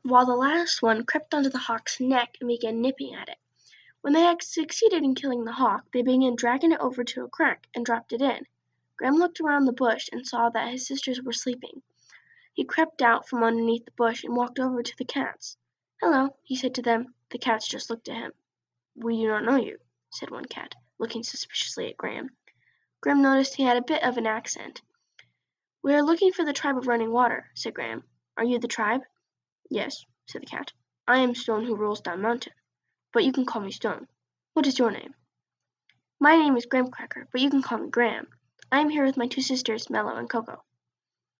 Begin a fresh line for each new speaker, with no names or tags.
while the last one crept onto the hawk's neck and began nipping at it. When they had succeeded in killing the hawk, they began dragging it over to a crack and dropped it in. Graham looked around the bush and saw that his sisters were sleeping. He crept out from underneath the bush and walked over to the cats. "Hello," he said to them. The cats just looked at him. "We do not know you," said one cat, looking suspiciously at Graham. Graham noticed he had a bit of an accent. "We are looking for the tribe of Running Water," said Graham. "Are you the tribe?" "Yes," said the cat. "I am Stone who rules down mountain, but you can call me Stone. What is your name?" "My name is Graham Cracker, but you can call me Graham. I am here with my two sisters, Mellow and Coco."